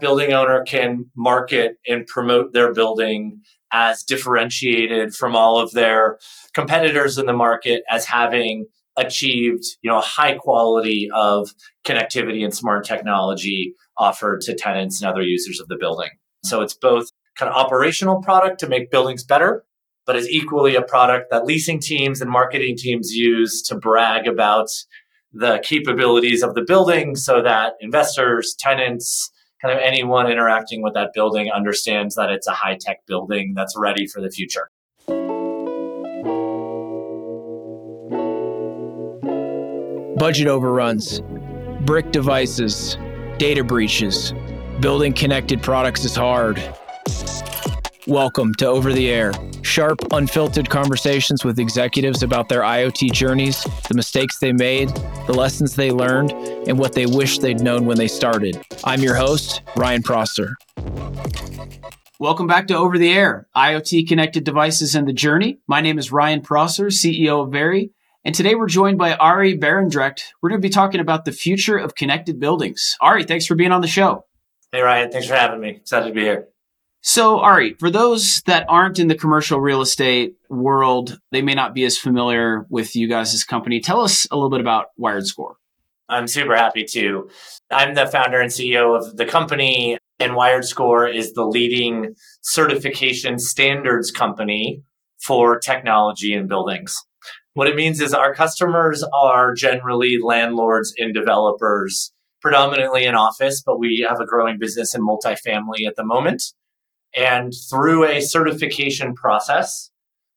building owner can market and promote their building as differentiated from all of their competitors in the market as having achieved, a high quality of connectivity and smart technology offered to tenants and other users of the building. So it's both kind of operational product to make buildings better, but is equally a product that leasing teams and marketing teams use to brag about the capabilities of the building so that investors, tenants, kind of anyone interacting with that building understands that it's a high-tech building that's ready for the future. Budget overruns, brick devices, data breaches. Building connected products is hard. Welcome to Over the Air. Sharp, unfiltered conversations with executives about their IoT journeys, the mistakes they made, the lessons they learned, and what they wish they'd known when they started. I'm your host, Ryan Prosser. Welcome back to Over the Air, IoT connected devices and the journey. My name is Ryan Prosser, CEO of Very, and today we're joined by Ari Barendrecht. We're going to be talking about the future of connected buildings. Ari, thanks for being on the show. Hey, Ryan. Thanks for having me. Excited to be here. So, Ari, for those that aren't in the commercial real estate world, they may not be as familiar with you guys' company. Tell us a little bit about WiredScore. I'm super happy to. I'm the founder and CEO of the company, and WiredScore is the leading certification standards company for technology in buildings. What it means is our customers are generally landlords and developers, predominantly in office, but we have a growing business in multifamily at the moment. And through a certification process,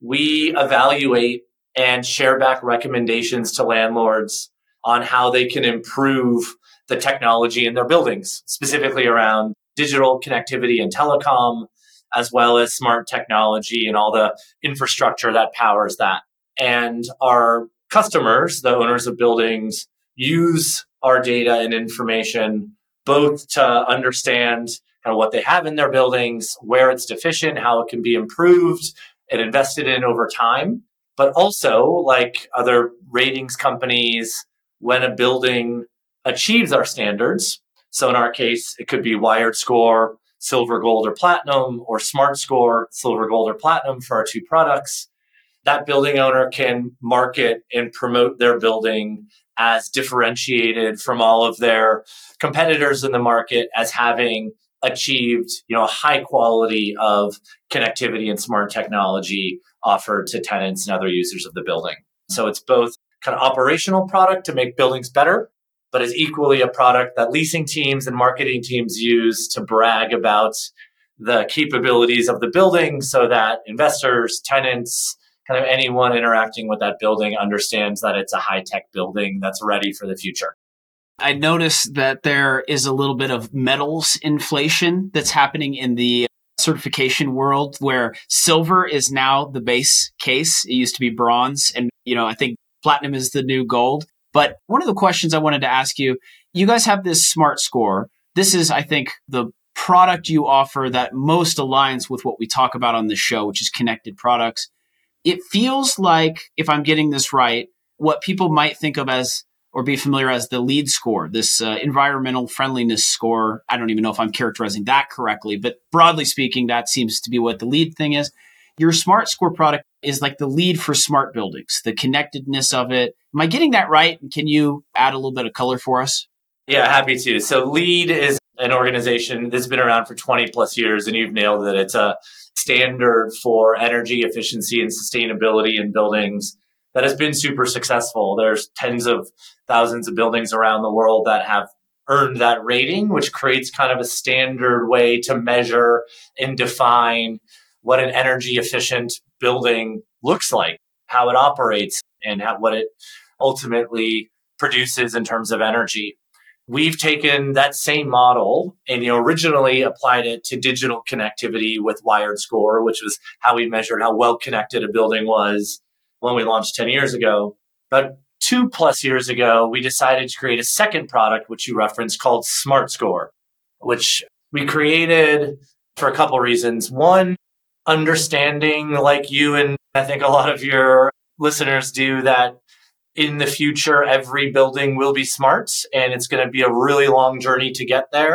we evaluate and share back recommendations to landlords on how they can improve the technology in their buildings, specifically around digital connectivity and telecom, as well as smart technology and all the infrastructure that powers that. And our customers, the owners of buildings, use our data and information both to understand kind of what they have in their buildings, where it's deficient, how it can be improved and invested in over time. But also, like other ratings companies, when a building achieves our standards, so in our case, it could be WiredScore, Silver, Gold, or Platinum, or SmartScore, Silver, Gold, or Platinum for our two products, that building owner can market and promote their building as differentiated from all of their competitors in the market as having achieved, a high quality of connectivity and smart technology offered to tenants and other users of the building. So it's both kind of operational product to make buildings better, but is equally a product that leasing teams and marketing teams use to brag about the capabilities of the building so that investors, tenants, kind of anyone interacting with that building understands that it's a high-tech building that's ready for the future. I noticed that there is a little bit of metals inflation that's happening in the certification world where silver is now the base case. It used to be bronze. And, I think platinum is the new gold. But one of the questions I wanted to ask you, you guys have this SmartScore. This is, I think, the product you offer that most aligns with what we talk about on this show, which is connected products. It feels like, if I'm getting this right, what people might think of as or be familiar as the LEED score, this environmental friendliness score. I don't even know if I'm characterizing that correctly, but broadly speaking, that seems to be what the LEED thing is. Your SmartScore product is like the LEED for smart buildings, the connectedness of it. Am I getting that right? And can you add a little bit of color for us? Yeah, happy to. So LEED is an organization that's been around for 20 plus years, and you've nailed it. It's a standard for energy efficiency and sustainability in buildings that has been super successful. There's tens of thousands of buildings around the world that have earned that rating, which creates kind of a standard way to measure and define what an energy efficient building looks like, how it operates, and what it ultimately produces in terms of energy. We've taken that same model and originally applied it to digital connectivity with WiredScore, which was how we measured how well connected a building was when we launched 10 years ago. But 2+ years ago, we decided to create a second product, which you referenced, called SmartScore, which we created for a couple of reasons. One, understanding, like you and I think a lot of your listeners do, that in the future, every building will be smart, and it's going to be a really long journey to get there.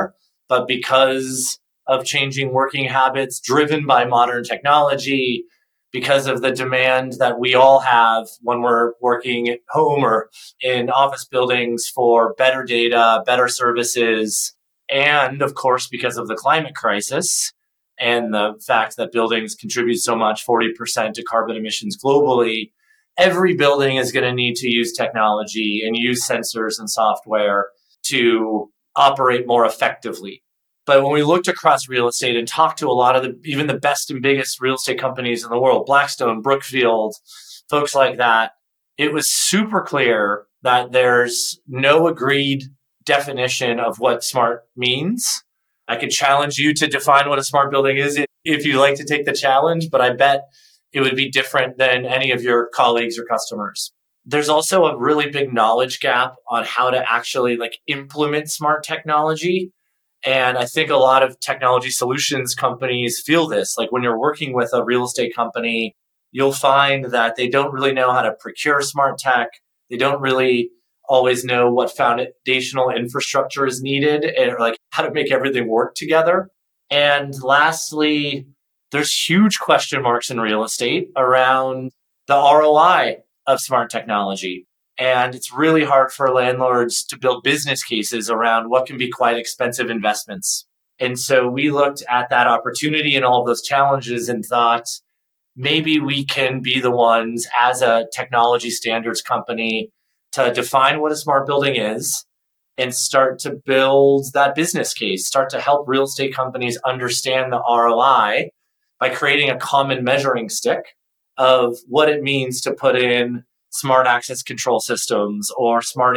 but because of changing working habits driven by modern technology, because of the demand that we all have when we're working at home or in office buildings for better data, better services, and of course, because of the climate crisis and the fact that buildings contribute so much, 40% to carbon emissions globally, every building is going to need to use technology and use sensors and software to operate more effectively. But when we looked across real estate and talked to a lot of even the best and biggest real estate companies in the world, Blackstone, Brookfield, folks like that, it was super clear that there's no agreed definition of what smart means. I could challenge you to define what a smart building is if you'd like to take the challenge, but I bet it would be different than any of your colleagues or customers. There's also a really big knowledge gap on how to actually implement smart technology. And I think a lot of technology solutions companies feel this. Like when you're working with a real estate company, you'll find that they don't really know how to procure smart tech. They don't really always know what foundational infrastructure is needed and how to make everything work together. And lastly, there's huge question marks in real estate around the ROI of smart technology. And it's really hard for landlords to build business cases around what can be quite expensive investments. And so we looked at that opportunity and all of those challenges and thought, maybe we can be the ones as a technology standards company to define what a smart building is and start to build that business case, start to help real estate companies understand the ROI by creating a common measuring stick of what it means to put in smart access control systems or smart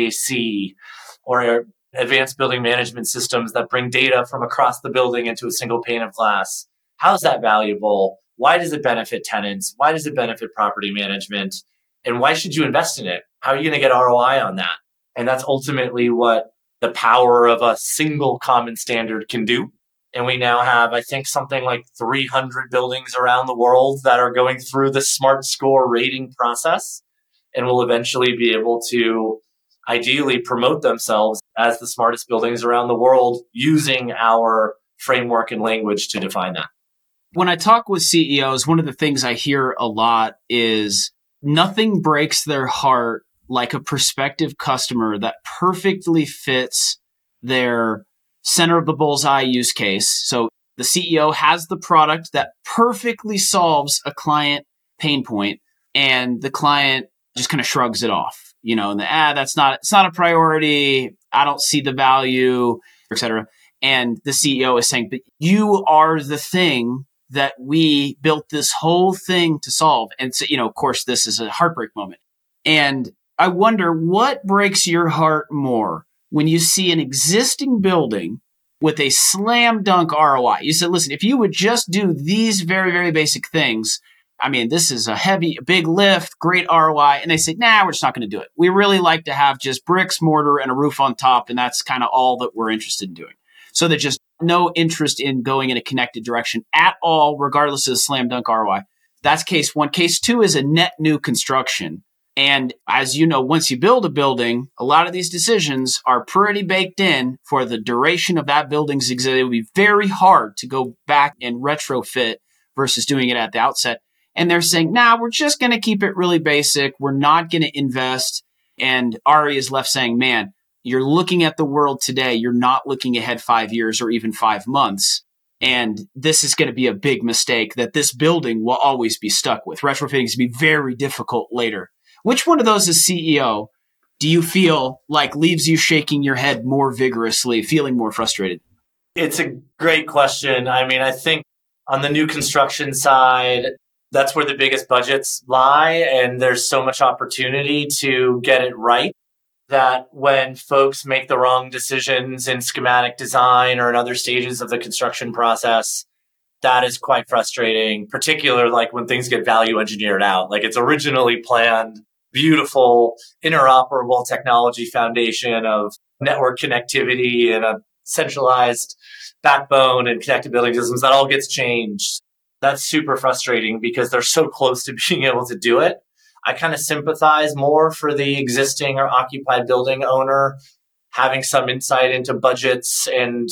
HVAC or advanced building management systems that bring data from across the building into a single pane of glass. How is that valuable? Why does it benefit tenants? Why does it benefit property management? And why should you invest in it? How are you going to get ROI on that? And that's ultimately what the power of a single common standard can do. And we now have, I think, something like 300 buildings around the world that are going through the Smart Score rating process and will eventually be able to ideally promote themselves as the smartest buildings around the world using our framework and language to define that. When I talk with CEOs, one of the things I hear a lot is nothing breaks their heart like a prospective customer that perfectly fits their center of the bullseye use case. So the CEO has the product that perfectly solves a client pain point, and the client just kind of shrugs it off, and it's not a priority. I don't see the value, et cetera. And the CEO is saying, but you are the thing that we built this whole thing to solve. And so, of course, this is a heartbreak moment. And I wonder what breaks your heart more when you see an existing building with a slam dunk ROI. You said, listen, if you would just do these very, very basic things, this is a big lift, great ROI. And they say, nah, we're just not going to do it. We really like to have just bricks, mortar, and a roof on top. And that's kind of all that we're interested in doing. So there's just no interest in going in a connected direction at all, regardless of the slam dunk ROI. That's case one. Case two is a net new construction. And as you know, once you build a building, a lot of these decisions are pretty baked in for the duration of that building's existence. It would be very hard to go back and retrofit versus doing it at the outset. And they're saying, we're just going to keep it really basic. We're not going to invest. And Ari is left saying, man, you're looking at the world today. You're not looking ahead 5 years or even 5 months. And this is going to be a big mistake that this building will always be stuck with. Retrofitting is going to be very difficult later. Which one of those as CEO do you feel like leaves you shaking your head more vigorously, feeling more frustrated? It's a great question. I think on the new construction side, that's where the biggest budgets lie. And there's so much opportunity to get it right that when folks make the wrong decisions in schematic design or in other stages of the construction process, that is quite frustrating, particularly when things get value engineered out. It's originally planned, beautiful, interoperable technology foundation of network connectivity and a centralized backbone and connected building systems that all gets changed. That's super frustrating because they're so close to being able to do it. I kind of sympathize more for the existing or occupied building owner having some insight into budgets and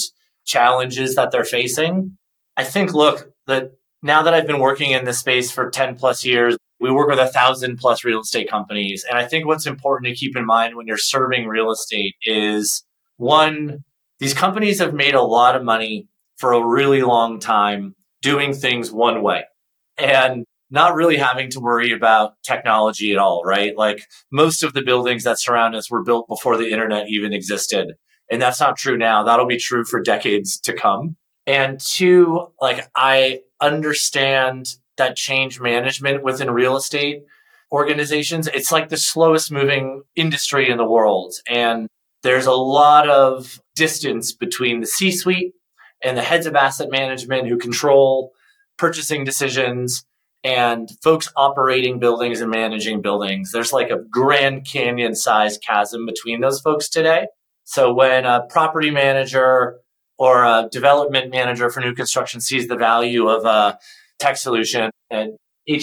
challenges that they're facing. I think, look, that now that I've been working in this space for 10 plus years, we work with 1,000 plus real estate companies. And I think what's important to keep in mind when you're serving real estate is, one, these companies have made a lot of money for a really long time doing things one way and not really having to worry about technology at all, right? Like most of the buildings that surround us were built before the internet even existed. And that's not true now. That'll be true for decades to come. And two, like I understand that change management within real estate organizations, it's like the slowest moving industry in the world. And there's a lot of distance between the C-suite and the heads of asset management who control purchasing decisions and folks operating buildings and managing buildings. There's like a Grand Canyon sized chasm between those folks today. So when a property manager or a development manager for new construction sees the value of a tech solution and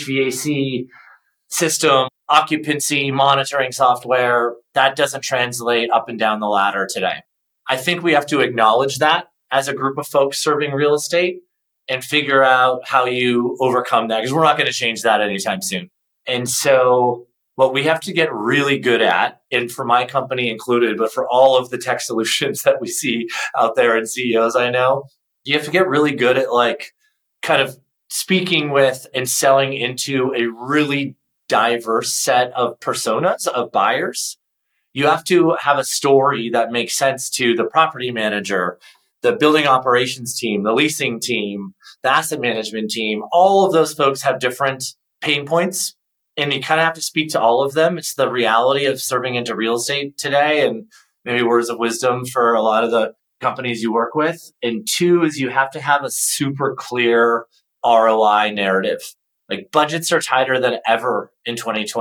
HVAC system, occupancy monitoring software, that doesn't translate up and down the ladder today. I think we have to acknowledge that as a group of folks serving real estate and figure out how you overcome that, because we're not going to change that anytime soon. And so what we have to get really good at, and for my company included, but for all of the tech solutions that we see out there and CEOs I know, you have to get really good at like kind of speaking with and selling into a really diverse set of personas of buyers. You have to have a story that makes sense to the property manager, the building operations team, the leasing team, the asset management team. All of those folks have different pain points, and you kind of have to speak to all of them. It's the reality of serving into real estate today, and maybe words of wisdom for a lot of the companies you work with. And two is you have to have a super clear ROI narrative. Like budgets are tighter than ever in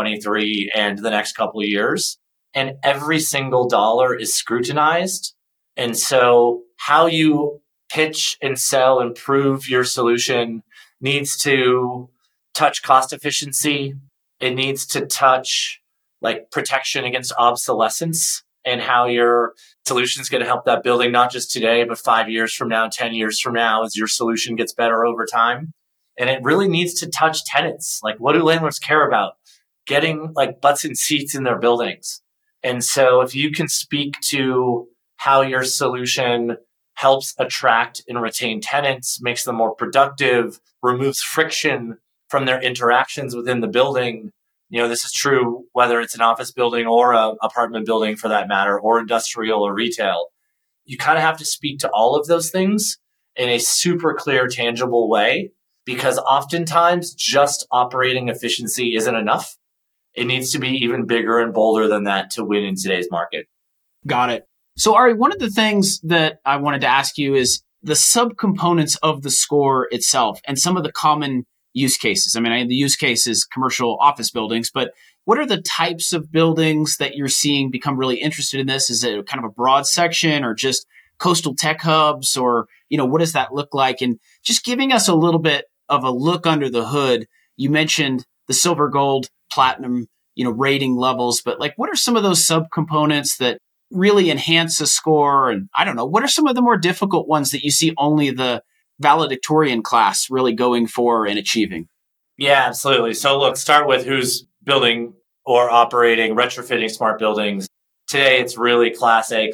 2023 and the next couple of years, and every single dollar is scrutinized. And so how you pitch and sell and prove your solution needs to touch cost efficiency. It needs to touch like protection against obsolescence and how your solution is going to help that building, not just today, but 5 years from now, 10 years from now, as your solution gets better over time. And it really needs to touch tenants. Like, what do landlords care about? Getting like butts and seats in their buildings. And so if you can speak to how your solution helps attract and retain tenants, makes them more productive, removes friction from their interactions within the building. You know, this is true whether it's an office building or an apartment building for that matter, or industrial or retail. You kind of have to speak to all of those things in a super clear, tangible way, because oftentimes just operating efficiency isn't enough. It needs to be even bigger and bolder than that to win in today's market. Got it. So Ari, one of the things that I wanted to ask you is the subcomponents of the score itself and some of the common use cases. I mean, the use case is commercial office buildings, but what are the types of buildings that you're seeing become really interested in this? Is it kind of a broad section or just coastal tech hubs, or, you know, what does that look like? And just giving us a little bit of a look under the hood. You mentioned the silver, gold, platinum, you know, rating levels, but like, what are some of those subcomponents that really enhance a score? And I don't know, what are some of the more difficult ones that you see only the valedictorian class really going for and achieving? Yeah, absolutely. So look, start with who's building or operating, retrofitting smart buildings. Today, it's really Class A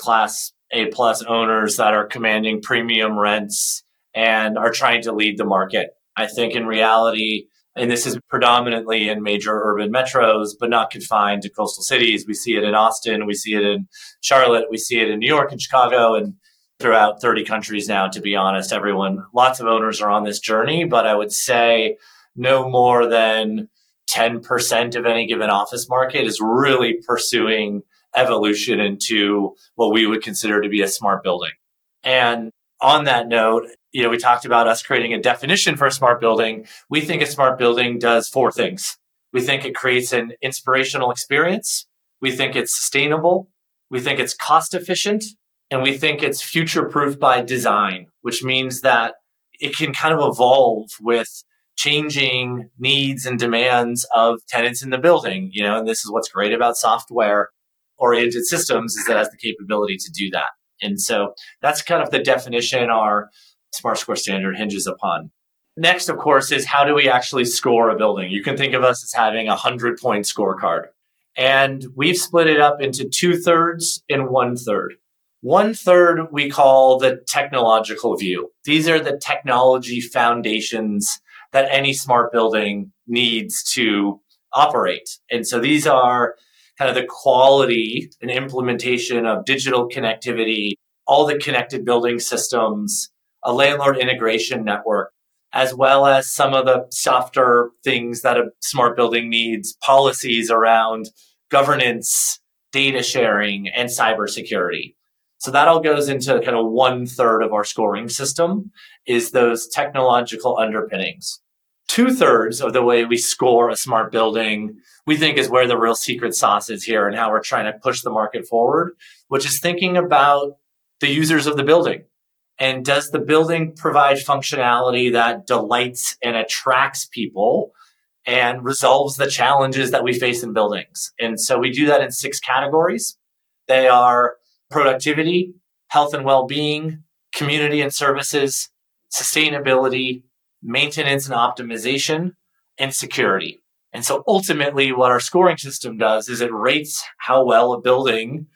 plus owners that are commanding premium rents and are trying to lead the market. I think in reality, and this is predominantly in major urban metros, but not confined to coastal cities. We see it in Austin, we see it in Charlotte, we see it in New York and Chicago, and throughout 30 countries now, to be honest. Lots of owners are on this journey, but I would say no more than 10% of any given office market is really pursuing evolution into what we would consider to be a smart building. And on that note, you know, we talked about us creating a definition for a smart building. We think a smart building does 4 things. We think it creates an inspirational experience. We think it's sustainable. We think it's cost efficient. And we think it's future-proof by design, which means that it can kind of evolve with changing needs and demands of tenants in the building. And this is what's great about software-oriented systems, is that it has the capability to do that. And so that's kind of the definition our Smart Score standard hinges upon. Next, of course, is how do we actually score a building? You can think of us as having a 100-point scorecard. And we've split it up into 2/3 and 1/3. 1/3 we call the technological view. These are the technology foundations that any smart building needs to operate. And so these are kind of the quality and implementation of digital connectivity, all the connected building systems, a landlord integration network, as well as some of the softer things that a smart building needs, policies around governance, data sharing, and cybersecurity. So that all goes into kind of 1/3 of our scoring system is those technological underpinnings. 2/3 of the way we score a smart building, we think is where the real secret sauce is here and how we're trying to push the market forward, which is thinking about the users of the building. And does the building provide functionality that delights and attracts people and resolves the challenges that we face in buildings? And so we do that in 6 categories. They are productivity, health and well-being, community and services, sustainability, maintenance and optimization, and security. And so ultimately what our scoring system does is it rates how well a building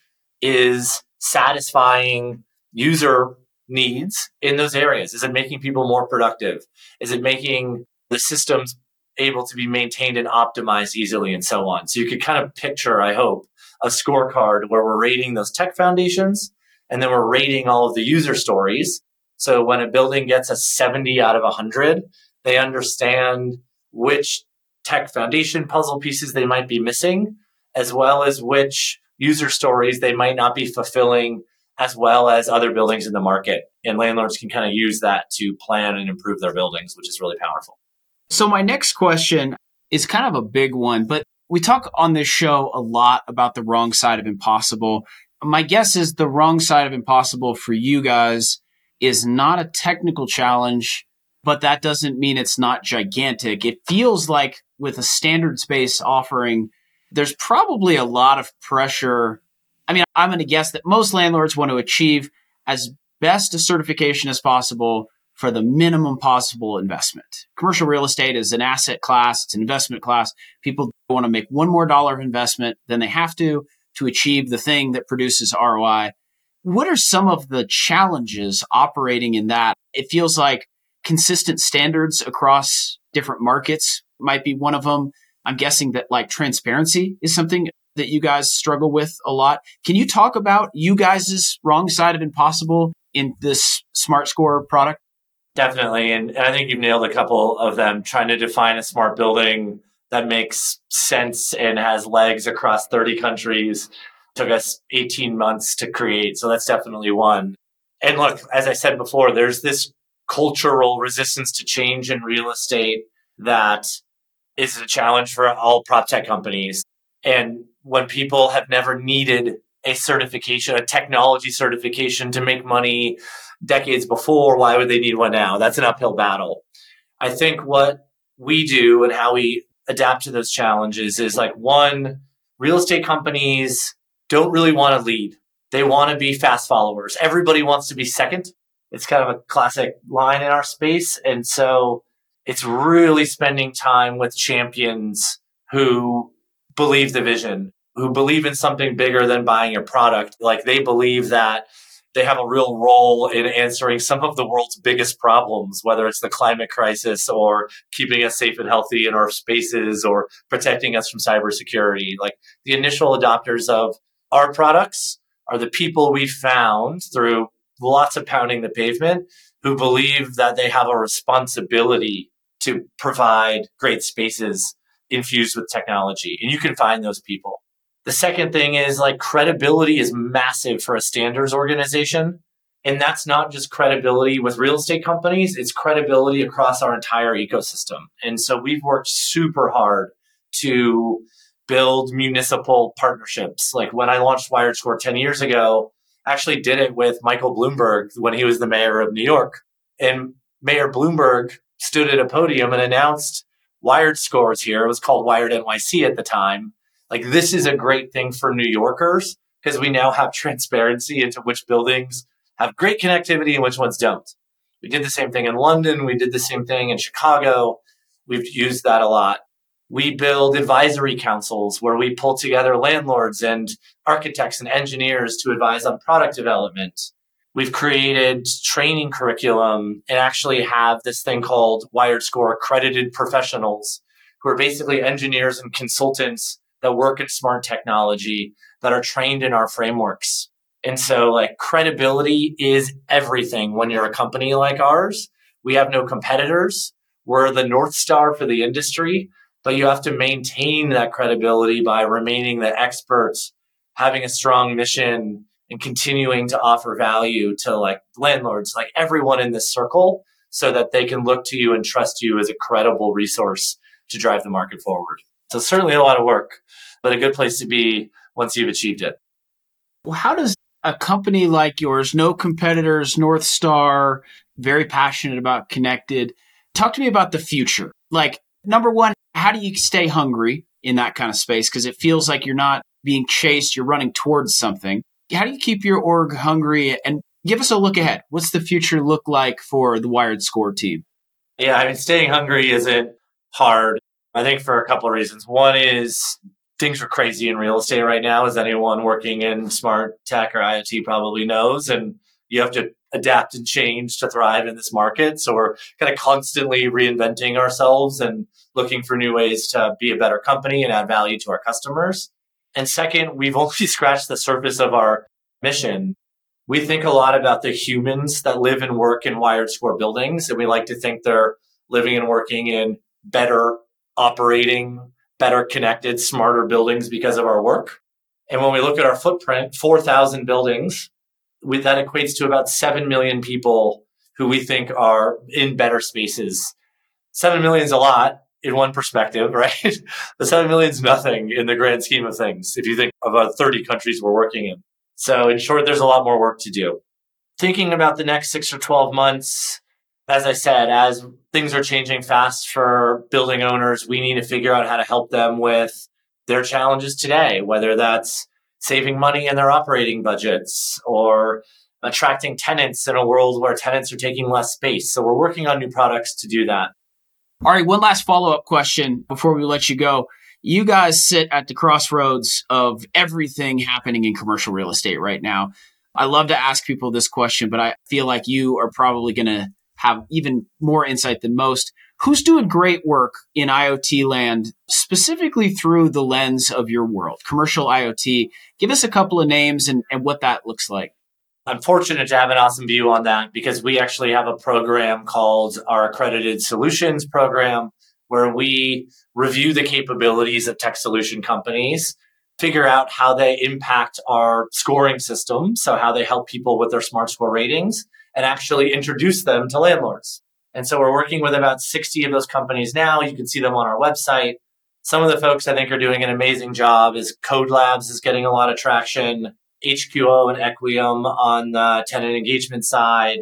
is satisfying user needs in those areas. Is it making people more productive? Is it making the systems able to be maintained and optimized easily and so on? So you could kind of picture, I hope, a scorecard where we're rating those tech foundations and then we're rating all of the user stories. So when a building gets a 70 out of 100, they understand which tech foundation puzzle pieces they might be missing, as well as which user stories they might not be fulfilling, as well as other buildings in the market. And landlords can kind of use that to plan and improve their buildings, which is really powerful. So my next question is kind of a big one, but we talk on this show a lot about the wrong side of impossible. My guess is the wrong side of impossible for you guys is not a technical challenge, but that doesn't mean it's not gigantic. It feels like with a standards-based offering, there's probably a lot of pressure. I mean, I'm going to guess that most landlords want to achieve as best a certification as possible for the minimum possible investment. Commercial real estate is an asset class. It's an investment class. People want to make one more dollar of investment than they have to achieve the thing that produces ROI. What are some of the challenges operating in that? It feels like consistent standards across different markets might be one of them. I'm guessing that like transparency is something that you guys struggle with a lot. Can you talk about you guys' wrong side of impossible in this Smart Score product? Definitely. And I think you've nailed a couple of them. Trying to define a smart building that makes sense and has legs across 30 countries took us 18 months to create. So that's definitely one. And look, as I said before, there's this cultural resistance to change in real estate that is a challenge for all prop tech companies. And when people have never needed a certification, a technology certification to make money decades before, why would they need one now? That's an uphill battle. I think what we do and how we adapt to those challenges is like, one, real estate companies don't really want to lead. They want to be fast followers. Everybody wants to be second. It's kind of a classic line in our space. And so it's really spending time with champions who believe the vision, who believe in something bigger than buying a product. Like they believe that they have a real role in answering some of the world's biggest problems, whether it's the climate crisis or keeping us safe and healthy in our spaces or protecting us from cybersecurity. Like the initial adopters of our products are the people we found through lots of pounding the pavement who believe that they have a responsibility to provide great spaces infused with technology. And you can find those people. The second thing is like credibility is massive for a standards organization. And that's not just credibility with real estate companies, it's credibility across our entire ecosystem. And so we've worked super hard to build municipal partnerships. Like when I launched WiredScore 10 years ago, I actually did it with Michael Bloomberg when he was the mayor of New York. And Mayor Bloomberg stood at a podium and announced WiredScore is here. It was called Wired NYC at the time. Like this is a great thing for New Yorkers because we now have transparency into which buildings have great connectivity and which ones don't. We did the same thing in London. We did the same thing in Chicago. We've used that a lot. We build advisory councils where we pull together landlords and architects and engineers to advise on product development. We've created training curriculum and actually have this thing called WiredScore accredited professionals, who are basically engineers and consultants that work in smart technology that are trained in our frameworks. And so credibility is everything when you're a company like ours. We have no competitors. We're the North Star for the industry, but you have to maintain that credibility by remaining the experts, having a strong mission, and continuing to offer value to landlords, everyone in this circle, so that they can look to you and trust you as a credible resource to drive the market forward. So certainly a lot of work, but a good place to be once you've achieved it. Well, how does a company like yours, no competitors, North Star, very passionate about connected, talk to me about the future? Number one, how do you stay hungry in that kind of space? Because it feels like you're not being chased, you're running towards something. How do you keep your org hungry? And give us a look ahead. What's the future look like for the WiredScore team? Yeah, staying hungry isn't hard, I think, for a couple of reasons. One is things are crazy in real estate right now, as anyone working in smart tech or IoT probably knows. And you have to adapt and change to thrive in this market. So we're kind of constantly reinventing ourselves and looking for new ways to be a better company and add value to our customers. And second, we've only scratched the surface of our mission. We think a lot about the humans that live and work in WiredScore buildings, and we like to think they're living and working in better operating, better connected, smarter buildings because of our work. And when we look at our footprint, 4,000 buildings, that equates to about 7 million people who we think are in better spaces. 7 million is a lot in one perspective, right? The 7 million is nothing in the grand scheme of things if you think about 30 countries we're working in. So in short, there's a lot more work to do. Thinking about the next 6 or 12 months, as I said, as things are changing fast for building owners, we need to figure out how to help them with their challenges today, whether that's saving money in their operating budgets or attracting tenants in a world where tenants are taking less space. So we're working on new products to do that. All right, one last follow-up question before we let you go. You guys sit at the crossroads of everything happening in commercial real estate right now. I love to ask people this question, but I feel like you are probably going to have even more insight than most. Who's doing great work in IoT land, specifically through the lens of your world, commercial IoT? Give us a couple of names and what that looks like. I'm fortunate to have an awesome view on that because we actually have a program called our Accredited Solutions Program, where we review the capabilities of tech solution companies, figure out how they impact our scoring system, so how they help people with their smart score ratings, and actually introduce them to landlords. And so we're working with about 60 of those companies now. You can see them on our website. Some of the folks I think are doing an amazing job. Code Labs is getting a lot of traction. HQO and Equium on the tenant engagement side.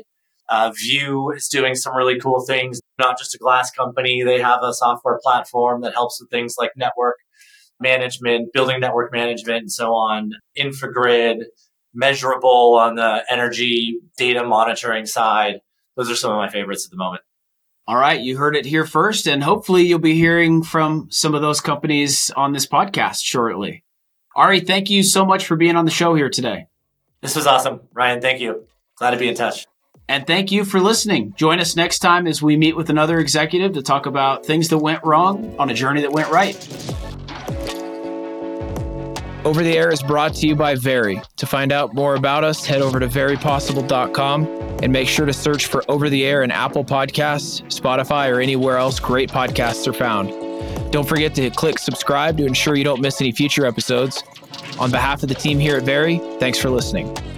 View is doing some really cool things. Not just a glass company. They have a software platform that helps with things like network management, building network management, and so on. Infogrid, Measurable on the energy data monitoring side. Those are some of my favorites at the moment. All right. You heard it here first, and hopefully you'll be hearing from some of those companies on this podcast shortly. Ari, thank you so much for being on the show here today. This was awesome. Ryan, thank you. Glad to be in touch. And thank you for listening. Join us next time as we meet with another executive to talk about things that went wrong on a journey that went right. Over the Air is brought to you by Very. To find out more about us, head over to verypossible.com and make sure to search for Over the Air in Apple Podcasts, Spotify, or anywhere else great podcasts are found. Don't forget to click subscribe to ensure you don't miss any future episodes. On behalf of the team here at Very, thanks for listening.